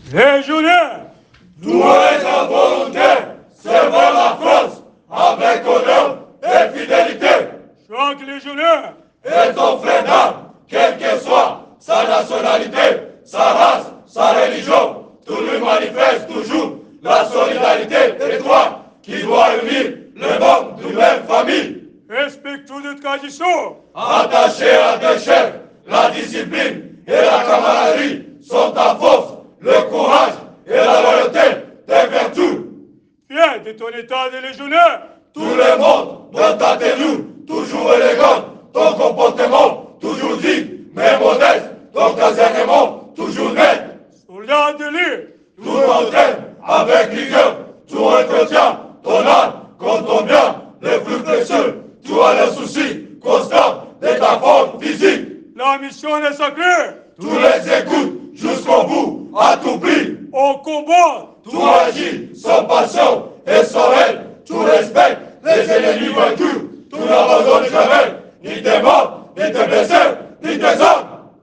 Légionnaires, doués en volonté, servant la France avec honneur et fidélité. chaque légionnaire Et ton frère d'armes, quelle que soit sa nationalité, sa race, sa religion, tout lui manifeste toujours la solidarité étroite qui doit unir les membres d'une même famille. respectueux de tradition, Attachés à des chefs, la discipline et la camaraderie sont ta force, le courage et la loyauté, tes vertus. fiers de ton état de légionnaire, Tout le monde dans ta tenue, toujours élégante, ton comportement toujours digne, mais modeste, ton casernement toujours net. soldats d'élite, Tout t'entraîne avec rigueur, tout entretient ton âme, comme ton bien, les plus précieux. Tu as le souci constant de ta forme physique. la mission est sacrée, Tu les écoutes jusqu'au bout, à tout prix. au combat, Tu agis sans passion et sans haine. Tu respectes les ennemis vaincus.